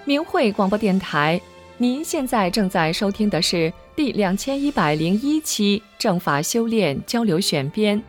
明慧广播电台，您现在正在收听的是第2101期正法修炼交流选编。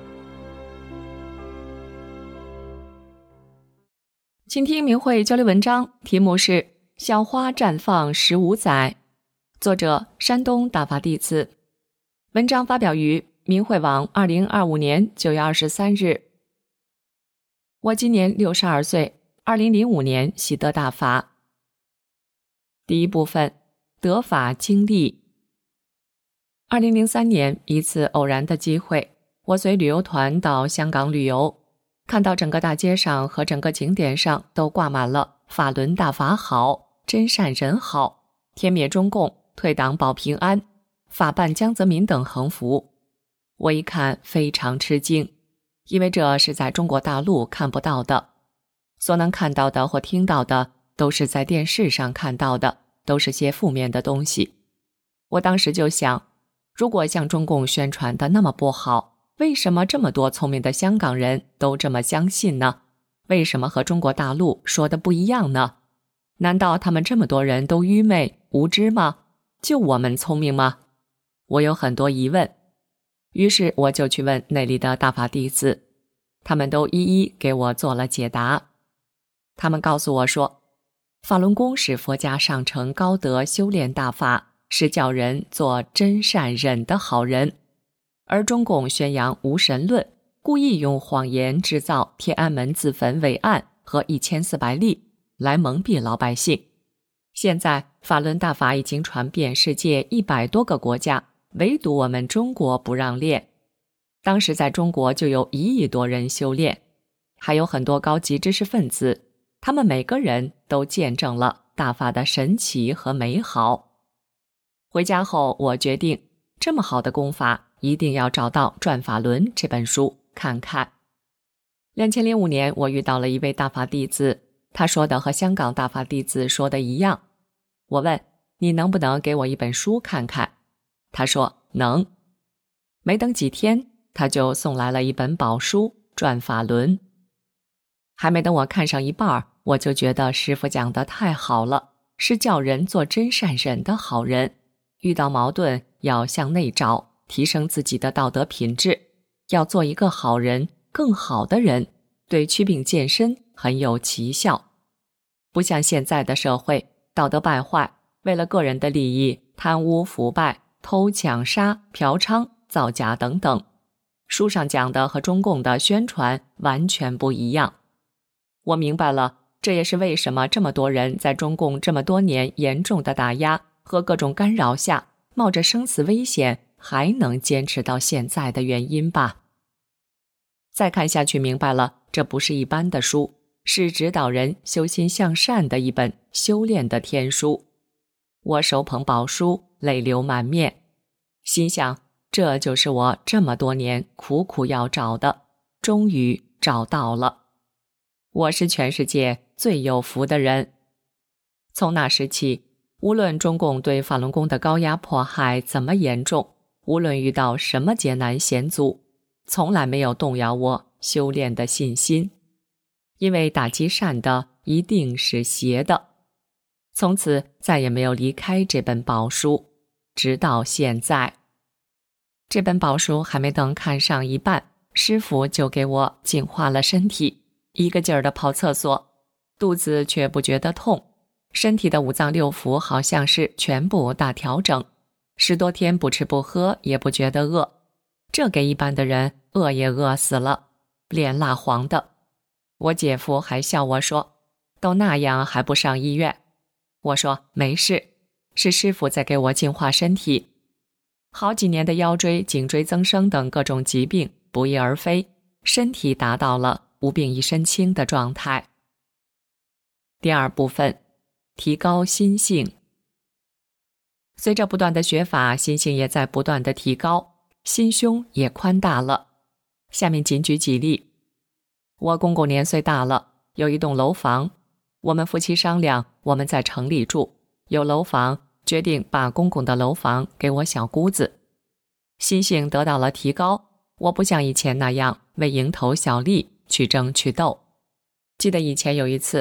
请听明慧交流文章，题目是《小花绽放15载》，作者山东大法弟子。文章发表于明慧网2025年9月23日。我今年62岁，2005年习得大法。第一部分，得法经历。2003年，一次偶然的机会，我随旅游团到香港旅游，看到整个大街上和整个景点上都挂满了法轮大法好，真善人好，天灭中共，退党保平安，法办江泽民等横幅。我一看非常吃惊，因为这是在中国大陆看不到的，所能看到的或听到的都是在电视上看到的，都是些负面的东西。我当时就想，如果像中共宣传的那么不好，为什么这么多聪明的香港人都这么相信呢？为什么和中国大陆说的不一样呢？难道他们这么多人都愚昧无知吗？就我们聪明吗？我有很多疑问，于是我就去问那里的大法弟子，他们都一一给我做了解答。他们告诉我说，法轮功是佛家上乘高德修炼大法，是叫人做真善忍的好人，而中共宣扬无神论，故意用谎言制造天安门自焚伟案和1400例来蒙蔽老百姓。现在法轮大法已经传遍世界100多个国家，唯独我们中国不让练。当时在中国就有1亿多人修炼，还有很多高级知识分子，他们每个人都见证了大法的神奇和美好。回家后，我决定这么好的功法一定要找到《转法轮》这本书看看。2005年，我遇到了一位大法弟子，他说的和香港大法弟子说的一样。我问，你能不能给我一本书看看？他说能。没等几天，他就送来了一本宝书《转法轮》。还没等我看上一半，我就觉得师父讲得太好了，是叫人做真善忍的好人，遇到矛盾要向内找，提升自己的道德品质，要做一个好人，更好的人，对祛病健身很有奇效。不像现在的社会，道德败坏，为了个人的利益，贪污腐败、偷抢杀、嫖娼、造假等等。书上讲的和中共的宣传完全不一样。我明白了，这也是为什么这么多人在中共这么多年严重的打压和各种干扰下，冒着生死危险还能坚持到现在的原因吧。再看下去明白了，这不是一般的书，是指导人修心向善的一本修炼的天书。我手捧宝书，泪流满面，心想，这就是我这么多年苦苦要找的，终于找到了。我是全世界最有福的人。从那时起，无论中共对法轮功的高压迫害怎么严重，无论遇到什么艰难险阻，从来没有动摇我修炼的信心。因为打击善的一定是邪的。从此再也没有离开这本宝书，直到现在。这本宝书还没等看上一半，师父就给我净化了身体，一个劲儿地跑厕所，肚子却不觉得痛，身体的五脏六腑好像是全部大调整，10多天不吃不喝也不觉得饿，这给一般的人饿也饿死了，脸蜡黄的。我姐夫还笑我说，都那样还不上医院？我说没事，是师父在给我净化身体。好几年的腰椎、颈椎增生等各种疾病不翼而飞，身体达到了无病一身轻的状态。第二部分，提高心性。随着不断的学法，心性也在不断的提高，心胸也宽大了。下面仅举几例。我公公年岁大了，有一栋楼房，我们夫妻商量，我们在城里住，有楼房，决定把公公的楼房给我小姑子。心性得到了提高，我不像以前那样为蝇头小利去争去斗。记得以前有一次，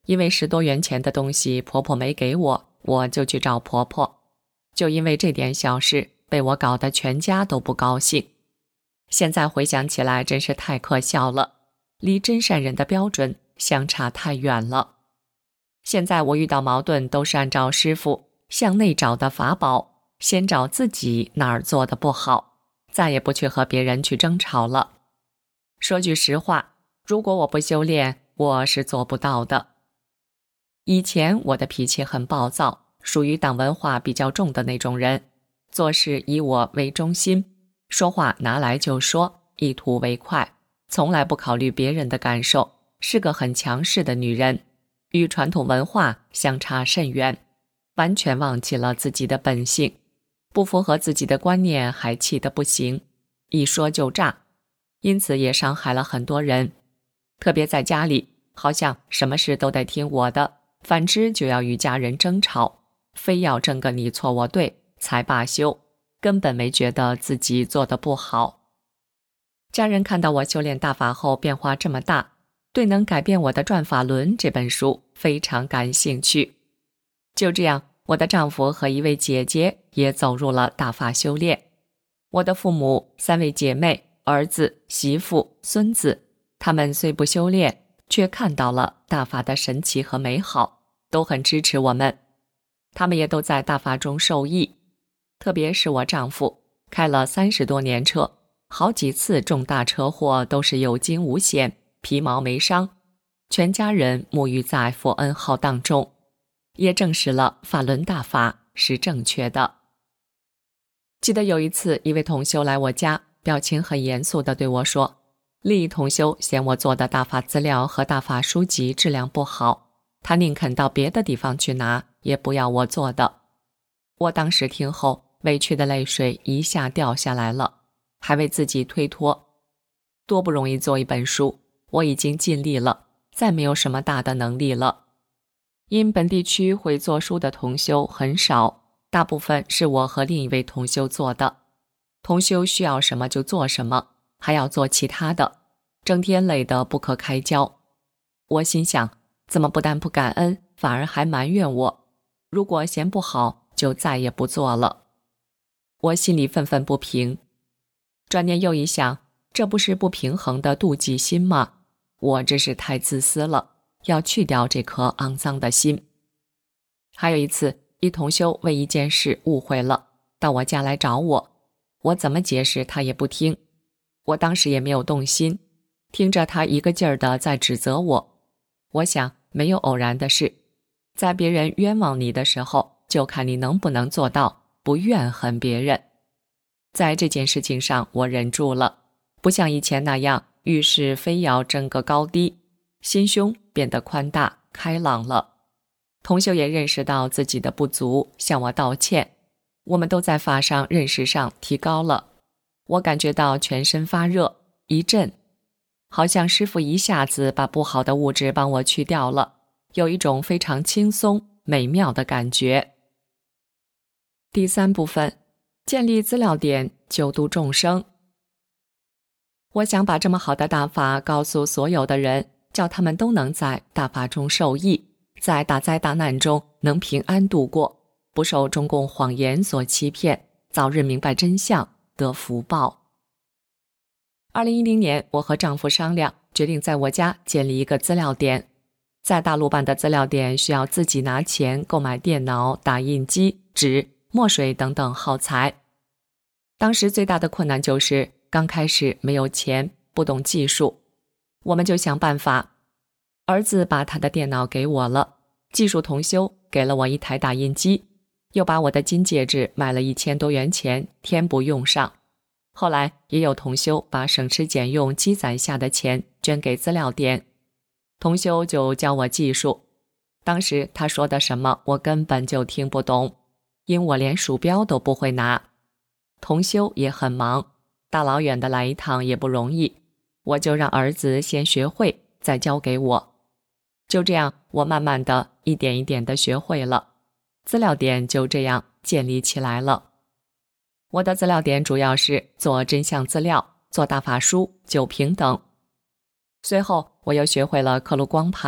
因为10多元钱的东西婆婆没给我，我就去找婆婆。就因为这点小事，被我搞得全家都不高兴。现在回想起来真是太可笑了，离真善人的标准相差太远了。现在我遇到矛盾都是按照师父向内找的法宝，先找自己哪儿做的不好，再也不去和别人去争吵了。说句实话，如果我不修炼，我是做不到的。以前我的脾气很暴躁，属于党文化比较重的那种人，做事以我为中心，说话拿来就说，一图为快，从来不考虑别人的感受，是个很强势的女人，与传统文化相差甚远，完全忘记了自己的本性，不符合自己的观念还气得不行，一说就炸，因此也伤害了很多人。特别在家里，好像什么事都得听我的，反之就要与家人争吵，非要争个你错我对才罢休，根本没觉得自己做得不好。家人看到我修炼大法后变化这么大，对能改变我的转法轮这本书非常感兴趣。就这样，我的丈夫和一位姐姐也走入了大法修炼。我的父母、3位姐妹、儿子、媳妇、孙子，他们虽不修炼，却看到了大法的神奇和美好，都很支持我们。他们也都在大法中受益。特别是我丈夫，开了30多年车，好几次重大车祸都是有惊无险，皮毛没伤，全家人沐浴在佛恩浩荡中，也证实了法轮大法是正确的。记得有一次，一位同修来我家，表情很严肃地对我说，另一同修嫌我做的大法资料和大法书籍质量不好，他宁肯到别的地方去拿，也不要我做的。我当时听后，委屈的泪水一下掉下来了，还为自己推脱。多不容易做一本书，我已经尽力了，再没有什么大的能力了。因本地区会做书的同修很少，大部分是我和另一位同修做的。同修需要什么就做什么，还要做其他的，整天累得不可开交。我心想，怎么不但不感恩，反而还埋怨我？如果嫌不好，就再也不做了。我心里愤愤不平。转念又一想，这不是不平衡的妒忌心吗？我真是太自私了，要去掉这颗肮脏的心。还有一次，一同修为一件事误会了，到我家来找我，我怎么解释他也不听。我当时也没有动心，听着他一个劲儿的在指责我。我想，没有偶然的事，在别人冤枉你的时候，就看你能不能做到不怨恨别人。在这件事情上，我忍住了，不像以前那样遇事非要争个高低，心胸变得宽大开朗了。同修也认识到自己的不足，向我道歉。我们都在法上认识上提高了。我感觉到全身发热，一震，好像师父一下子把不好的物质帮我去掉了，有一种非常轻松美妙的感觉。第3部分，建立资料点，救度众生。我想把这么好的大法告诉所有的人，叫他们都能在大法中受益，在大灾大难中能平安度过，不受中共谎言所欺骗，早日明白真相，得福报。2010年，我和丈夫商量，决定在我家建立一个资料点。在大陆办的资料点需要自己拿钱购买电脑、打印机、纸、墨水等等耗材。当时最大的困难就是刚开始没有钱，不懂技术。我们就想办法。儿子把他的电脑给我了，技术同修给了我一台打印机，又把我的金戒指买了1000多元钱填补用上。后来也有同修把省吃俭用积攒下的钱捐给资料点，同修就教我技术。当时他说的什么我根本就听不懂，因我连鼠标都不会拿。同修也很忙，大老远的来一趟也不容易，我就让儿子先学会，再交给我。就这样，我慢慢的一点一点的学会了，资料点就这样建立起来了。我的资料点主要是做真相资料，做大法书、9平等。随后我又学会了刻录光盘，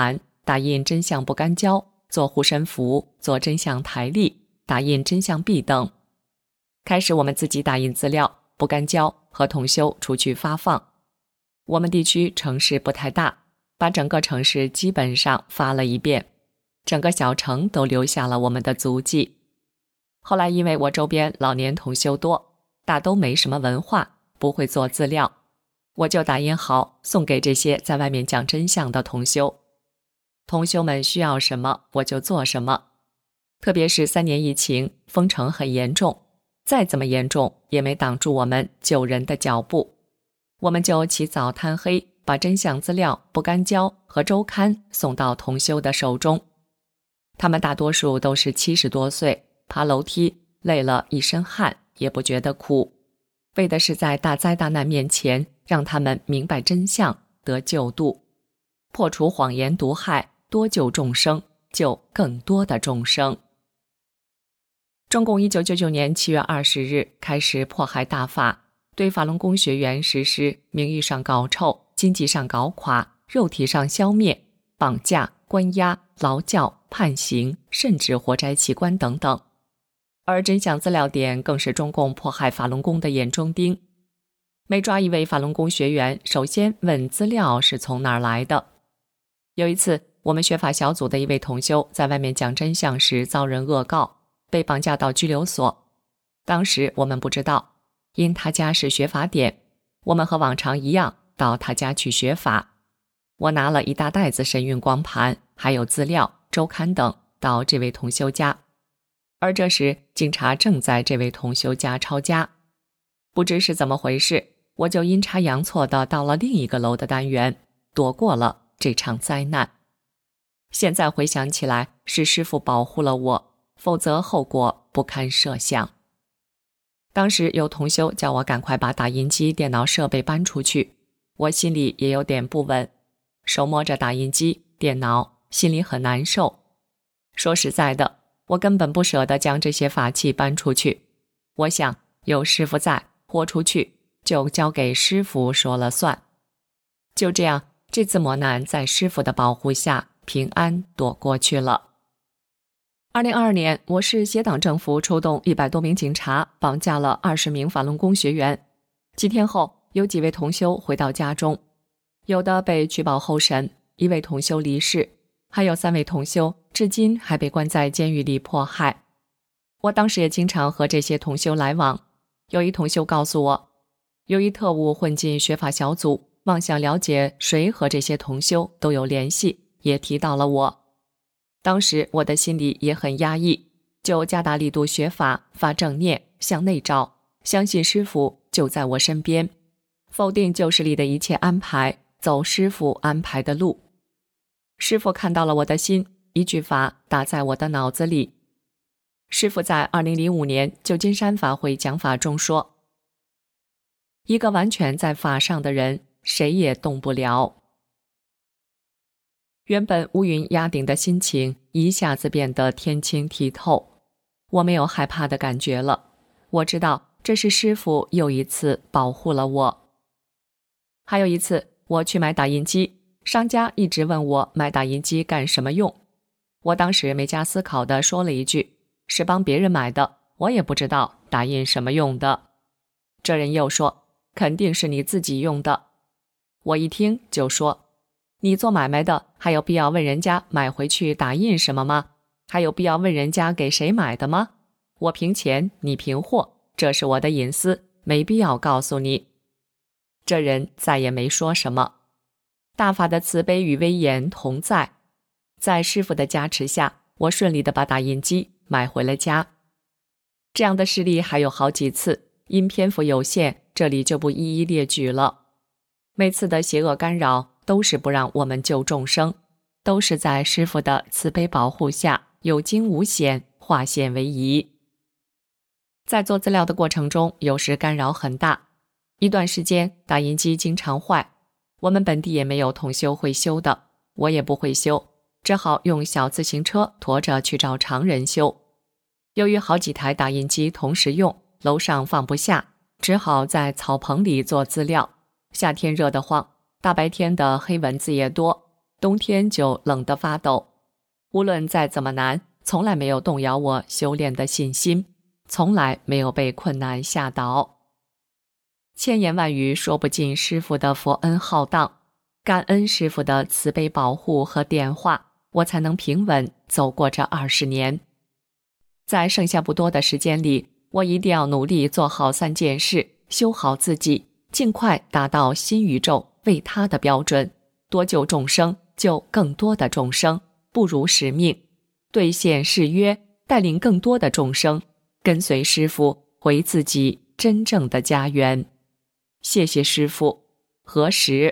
打印真相不干胶、做护身符、做真相台历、打印真相币等。开始我们自己打印资料、不干胶和同修出去发放。我们地区城市不太大，把整个城市基本上发了一遍，整个小城都留下了我们的足迹。后来因为我周边老年同修多，大都没什么文化，不会做资料，我就打印好送给这些在外面讲真相的同修。同修们需要什么我就做什么。特别是3年疫情，封城很严重，再怎么严重也没挡住我们救人的脚步。我们就起早贪黑，把真相资料、不干胶和周刊送到同修的手中。他们大多数都是70多岁，爬楼梯累了一身汗也不觉得苦，为的是在大灾大难面前让他们明白真相，得救度，破除谎言毒害，多救众生，救更多的众生。中共1999年7月20日开始迫害大法，对法轮功学员实施名义上搞臭、经济上搞垮、肉体上消灭、绑架、关押、劳教、判刑，甚至活摘器官等等。而真相资料点更是中共迫害法轮功的眼中钉。每抓一位法轮功学员，首先问资料是从哪儿来的。有一次，我们学法小组的一位同修在外面讲真相时遭人恶告，被绑架到拘留所。当时我们不知道，因他家是学法点，我们和往常一样到他家去学法。我拿了一大袋子神韵光盘，还有资料、周刊等到这位同修家。而这时警察正在这位同修家抄家。不知是怎么回事，我就阴差阳错地到了另一个楼的单元，躲过了这场灾难。现在回想起来，是师父保护了我，否则后果不堪设想。当时有同修叫我赶快把打印机、电脑设备搬出去，我心里也有点不稳，手摸着打印机、电脑，心里很难受。说实在的，我根本不舍得将这些法器搬出去。我想，有师父在，豁出去，就交给师父说了算。就这样，这次磨难在师父的保护下平安躲过去了。2022年，我市协党政府出动100多名警察，绑架了20名法轮功学员。几天后，有几位同修回到家中，有的被取保候审，1位同修离世，还有3位同修至今还被关在监狱里迫害。我当时也经常和这些同修来往。有一同修告诉我，有一特务混进学法小组，妄想了解谁和这些同修都有联系，也提到了我。当时我的心里也很压抑，就加大力度学法，发正念，向内照，相信师父就在我身边，否定旧势力的一切安排，走师父安排的路。师父看到了我的心，一句法打在我的脑子里。师父在2005年旧金山法会讲法中说，一个完全在法上的人，谁也动不了。原本乌云压顶的心情一下子变得天清剔透，我没有害怕的感觉了。我知道这是师父又一次保护了我。还有一次，我去买打印机，商家一直问我买打印机干什么用。我当时没加思考地说了一句，是帮别人买的，我也不知道打印什么用的。这人又说，肯定是你自己用的。我一听就说，你做买卖的还有必要问人家买回去打印什么吗？还有必要问人家给谁买的吗？我凭钱，你凭货，这是我的隐私，没必要告诉你。这人再也没说什么。大法的慈悲与威严同在，在师父的加持下，我顺利地把打印机买回了家。这样的事例还有好几次，因篇幅有限，这里就不一一列举了。每次的邪恶干扰都是不让我们救众生，都是在师父的慈悲保护下有惊无险，化险为夷。在做资料的过程中，有时干扰很大，一段时间打印机经常坏，我们本地也没有同修会修的，我也不会修，只好用小自行车驮着去找常人修。由于好几台打印机同时用，楼上放不下，只好在草棚里做资料。夏天热得慌，大白天的黑蚊子也多， 冬天就冷得发抖。无论再怎么难，从来没有动摇我修炼的信心，从来没有被困难吓倒。千言万语说不尽师父的佛恩浩荡，感恩师父的慈悲保护和点化，我才能平稳走过这20年。在剩下不多的时间里，我一定要努力做好3件事，修好自己，尽快达到新宇宙为他的标准，多救众生，救更多的众生，不辱使命，兑现誓约，带领更多的众生跟随师父回自己真正的家园。谢谢师父。何时？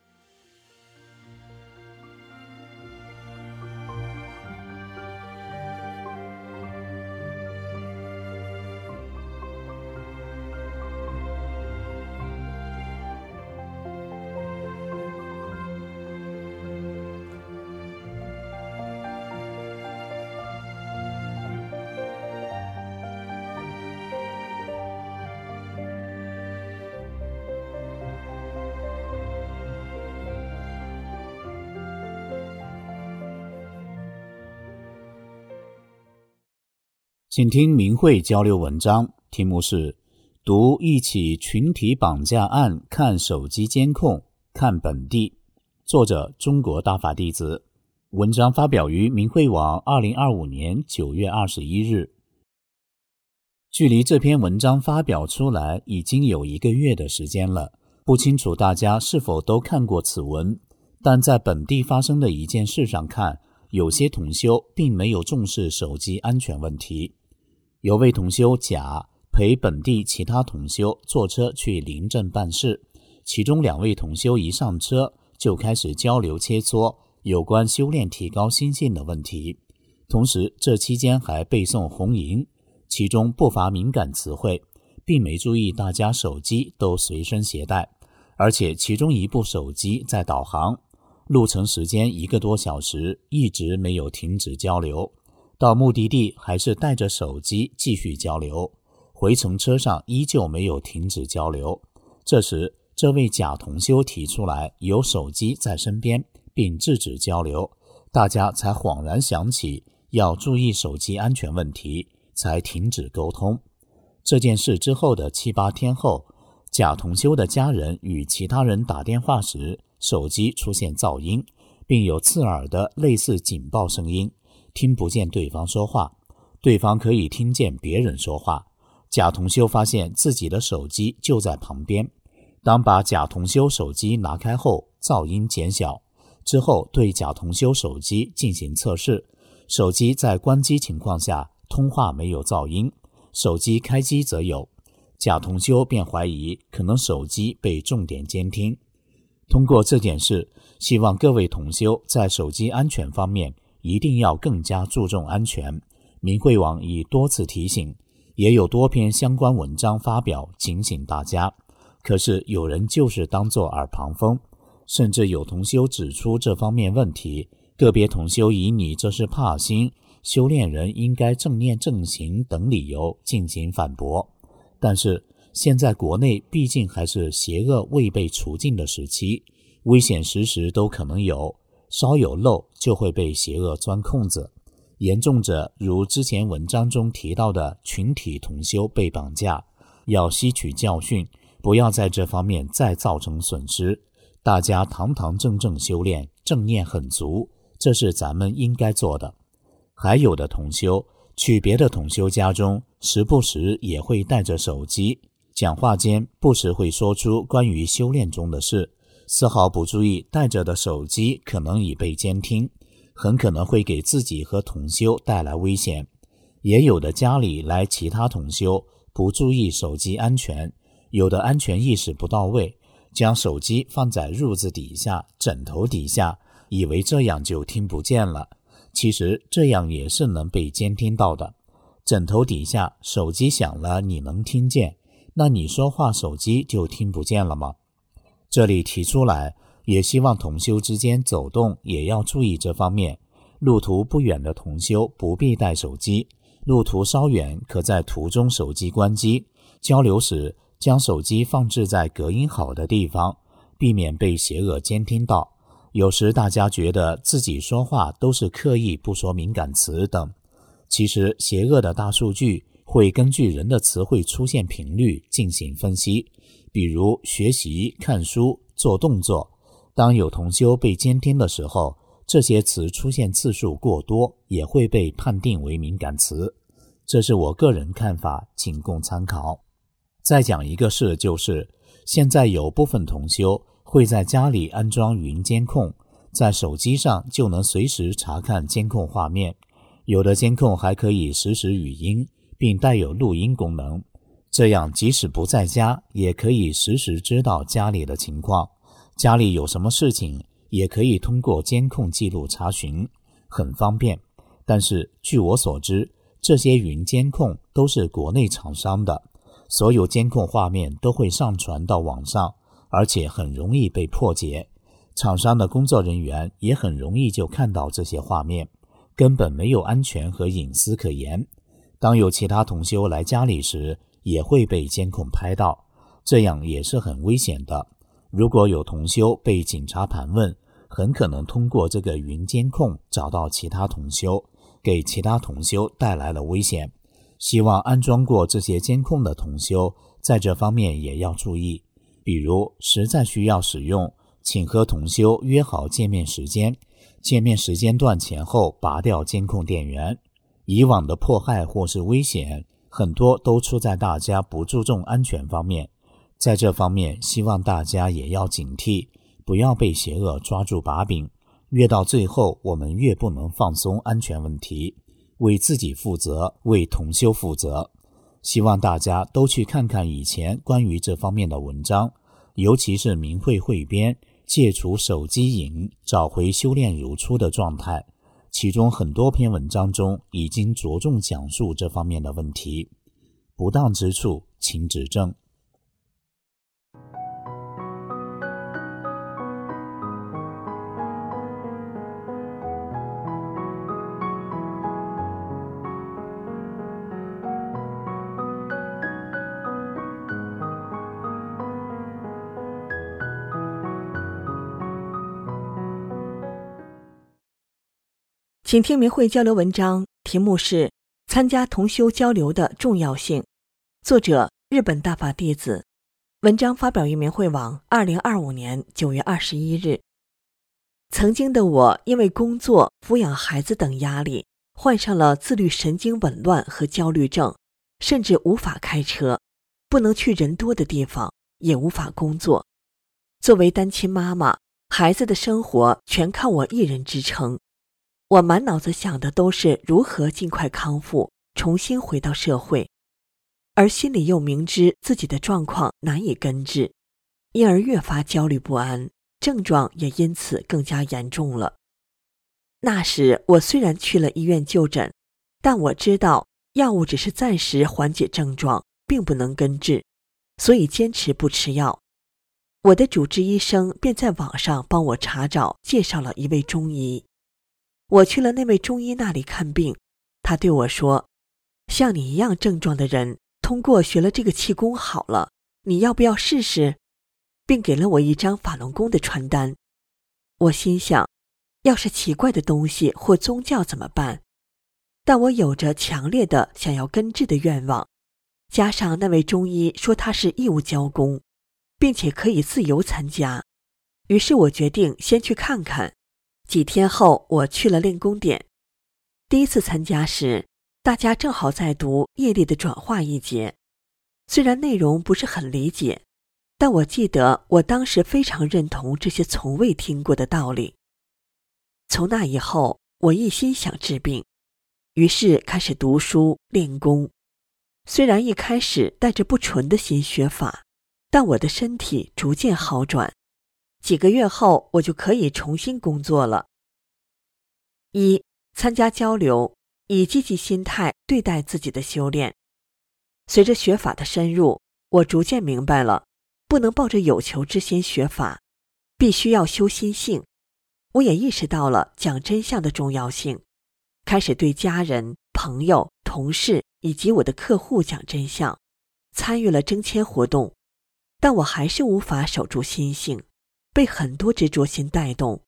请听明慧交流文章，题目是读一起群体绑架案，看手机监控，看本地。作者中国大法弟子。文章发表于明慧网2025年9月21日。距离这篇文章发表出来已经有1个月的时间了，不清楚大家是否都看过此文，但在本地发生的一件事上看，有些同修并没有重视手机安全问题。有位同修甲陪本地其他同修坐车去临镇办事，其中2位同修一上车就开始交流切磋有关修炼提高心性的问题，同时这期间还背诵红吟，其中不乏敏感词汇，并没注意大家手机都随身携带，而且其中一部手机在导航，路程时间1个多小时，一直没有停止交流，到目的地还是带着手机继续交流，回程车上依旧没有停止交流。这时这位甲同修提出来有手机在身边并制止交流，大家才恍然想起要注意手机安全问题，才停止沟通。这件事之后的7、8天后，甲同修的家人与其他人打电话时，手机出现噪音，并有刺耳的类似警报声音，听不见对方说话，对方可以听见别人说话。甲同修发现自己的手机就在旁边，当把甲同修手机拿开后，噪音减小，之后对甲同修手机进行测试，手机在关机情况下通话没有噪音，手机开机则有。甲同修便怀疑可能手机被重点监听。通过这件事，希望各位同修在手机安全方面一定要更加注重安全。明慧网已多次提醒，也有多篇相关文章发表警醒大家，可是有人就是当作耳旁风，甚至有同修指出这方面问题，个别同修以你这是怕心，修炼人应该正念正行等理由进行反驳。但是现在国内毕竟还是邪恶未被除尽的时期，危险时时都可能有，稍有漏就会被邪恶钻空子，严重者如之前文章中提到的群体同修被绑架，要吸取教训，不要在这方面再造成损失。大家堂堂正正修炼，正念很足，这是咱们应该做的。还有的同修去别的同修家中，时不时也会带着手机，讲话间不时会说出关于修炼中的事，丝毫不注意带着的手机可能已被监听，很可能会给自己和同修带来危险。也有的家里来其他同修，不注意手机安全，有的安全意识不到位，将手机放在褥子底下、枕头底下，以为这样就听不见了。其实这样也是能被监听到的。枕头底下手机响了你能听见，那你说话手机就听不见了吗？这里提出来，也希望同修之间走动也要注意这方面。路途不远的同修不必带手机，路途稍远可在途中手机关机，交流时将手机放置在隔音好的地方，避免被邪恶监听到。 有时大家觉得自己说话都是刻意不说敏感词等，其实邪恶的大数据会根据人的词汇出现频率进行分析，比如学习、看书、做动作。当有同修被监听的时候，这些词出现次数过多，也会被判定为敏感词。这是我个人看法，仅供参考。再讲一个事，就是现在有部分同修会在家里安装云监控，在手机上就能随时查看监控画面，有的监控还可以实时语音，并带有录音功能，这样即使不在家，也可以实时知道家里的情况，家里有什么事情也可以通过监控记录查询，很方便。但是据我所知，这些云监控都是国内厂商的，所有监控画面都会上传到网上，而且很容易被破解，厂商的工作人员也很容易就看到这些画面，根本没有安全和隐私可言。当有其他同修来家里时，也会被监控拍到，这样也是很危险的。如果有同修被警察盘问，很可能通过这个云监控找到其他同修，给其他同修带来了危险。希望安装过这些监控的同修在这方面也要注意，比如实在需要使用，请和同修约好见面时间，见面时间段前后拔掉监控电源。以往的迫害或是危险，很多都出在大家不注重安全方面，在这方面希望大家也要警惕，不要被邪恶抓住把柄，越到最后我们越不能放松安全问题，为自己负责，为同修负责。希望大家都去看看以前关于这方面的文章，尤其是明慧汇编戒除手机瘾，找回修炼如初的状态，其中很多篇文章中已经着重讲述这方面的问题，不当之处请指正。 请听明慧交流文章，题目是参加同修交流的重要性，作者日本大法弟子，文章发表于明慧网2025年9月21日。曾经的我因为工作、抚养孩子等压力，患上了自律神经紊乱和焦虑症，甚至无法开车，不能去人多的地方，也无法工作。作为单亲妈妈，孩子的生活全靠我一人支撑。我满脑子想的都是如何尽快康复，重新回到社会，而心里又明知自己的状况难以根治，因而越发焦虑不安，症状也因此更加严重了。那时我虽然去了医院就诊，但我知道药物只是暂时缓解症状，并不能根治，所以坚持不吃药。我的主治医生便在网上帮我查找，介绍了一位中医。我去了那位中医那里看病，他对我说，像你一样症状的人，通过学了这个气功好了，你要不要试试？并给了我一张法轮功的传单。我心想，要是奇怪的东西或宗教怎么办？但我有着强烈的想要根治的愿望，加上那位中医说他是义务教功，并且可以自由参加，于是我决定先去看看。几天后，我去了练功点。第一次参加时，大家正好在读业力的转化一节，虽然内容不是很理解，但我记得我当时非常认同这些从未听过的道理。从那以后，我一心想治病，于是开始读书练功。虽然一开始带着不纯的心学法，但我的身体逐渐好转。几个月后，我就可以重新工作了。1. 参加交流，以积极心态对待自己的修炼。随着学法的深入，我逐渐明白了，不能抱着有求之心学法，必须要修心性。我也意识到了讲真相的重要性，开始对家人、朋友、同事以及我的客户讲真相，参与了征签活动，但我还是无法守住心性，被很多执着心带动，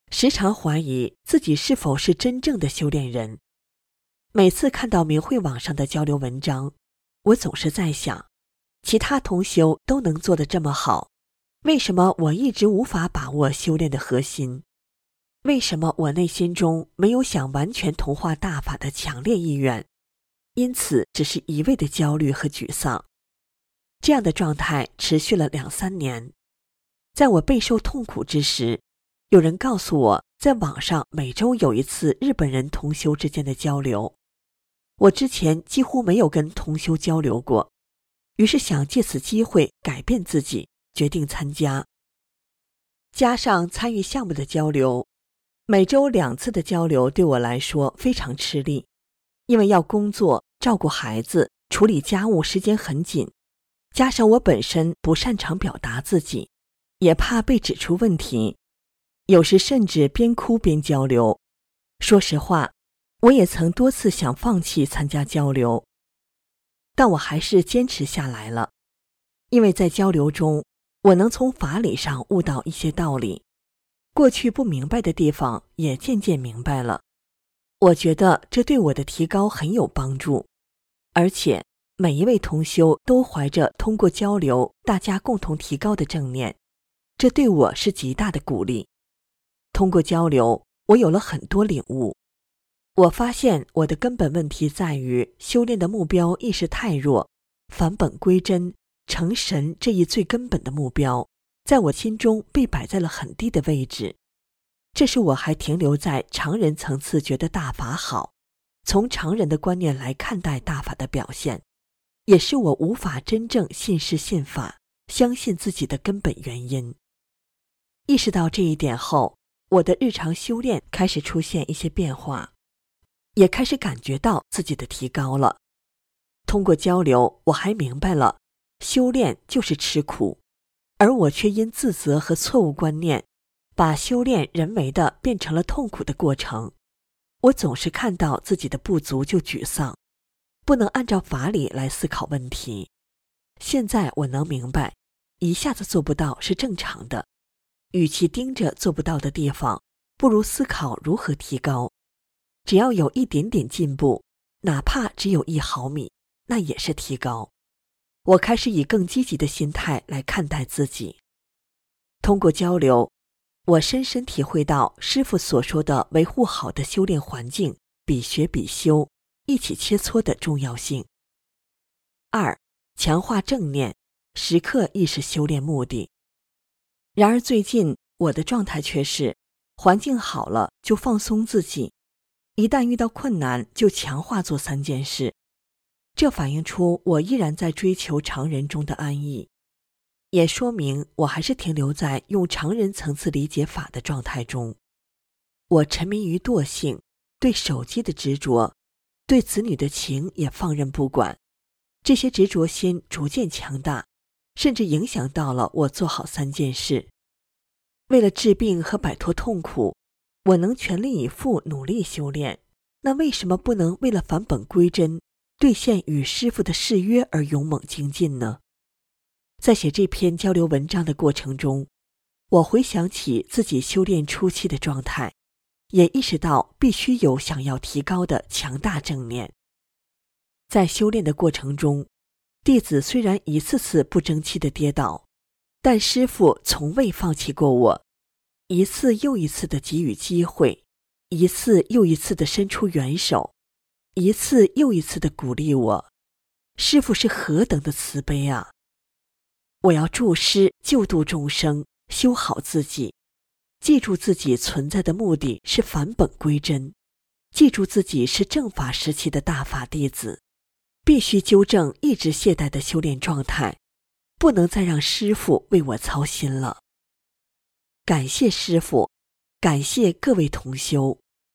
时常怀疑自己是否是真正的修炼人。每次看到明慧网上的交流文章，我总是在想，其他同修都能做得这么好，为什么我一直无法把握修炼的核心？为什么我内心中没有想完全同化大法的强烈意愿？因此只是一味的焦虑和沮丧。这样的状态持续了2-3年。在我备受痛苦之时，有人告诉我，在网上每周有一次日本人同修之间的交流。我之前几乎没有跟同修交流过，于是想借此机会改变自己，决定参加。加上参与项目的交流，每周2次的交流对我来说非常吃力，因为要工作、照顾孩子、处理家务，时间很紧，加上我本身不擅长表达自己，也怕被指出问题，有时甚至边哭边交流。说实话，我也曾多次想放弃参加交流，但我还是坚持下来了。因为在交流中，我能从法理上悟到一些道理，过去不明白的地方也渐渐明白了。我觉得这对我的提高很有帮助，而且每一位同修都怀着通过交流大家共同提高的正念，这对我是极大的鼓励。通过交流，我有了很多领悟。我发现我的根本问题在于修炼的目标意识太弱，返本归真、成神这一最根本的目标，在我心中被摆在了很低的位置。这是我还停留在常人层次觉得大法好，从常人的观念来看待大法的表现，也是我无法真正信师信法、相信自己的根本原因。意识到这一点后，我的日常修炼开始出现一些变化，也开始感觉到自己的提高了。通过交流，我还明白了，修炼就是吃苦，而我却因自责和错误观念，把修炼人为的变成了痛苦的过程。我总是看到自己的不足就沮丧，不能按照法理来思考问题。现在我能明白，一下子做不到是正常的，与其盯着做不到的地方，不如思考如何提高。只要有一点点进步，哪怕只有1毫米，那也是提高。我开始以更积极的心态来看待自己。通过交流，我深深体会到师父所说的维护好的修炼环境，比学比修，一起切磋的重要性。2. 强化正念，时刻意识修炼目的。然而最近我的状态却是，环境好了就放松自己，一旦遇到困难就强化做3件事。这反映出我依然在追求常人中的安逸，也说明我还是停留在用常人层次理解法的状态中。我沉迷于惰性，对手机的执着，对子女的情也放任不管，这些执着心逐渐强大，甚至影响到了我做好3件事。为了治病和摆脱痛苦，我能全力以赴努力修炼，那为什么不能为了返本归真，兑现与师父的誓约而勇猛精进呢？在写这篇交流文章的过程中，我回想起自己修炼初期的状态，也意识到必须有想要提高的强大正念。在修炼的过程中，弟子虽然一次次不争气的跌倒，但师父从未放弃过我，一次又一次的给予机会，一次又一次的伸出援手，一次又一次的鼓励我。师父是何等的慈悲啊！我要助师救度众生，修好自己，记住自己存在的目的是返本归真，记住自己是正法时期的大法弟子，必须纠正一直懈怠的修炼状态，不能再让师父为我操心了。感谢师父，感谢各位同修。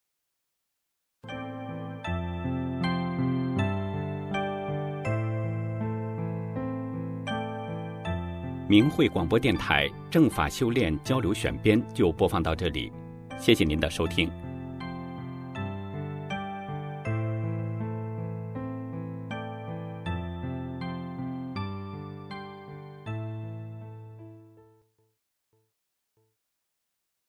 明慧广播电台正法修炼交流选编就播放到这里，谢谢您的收听。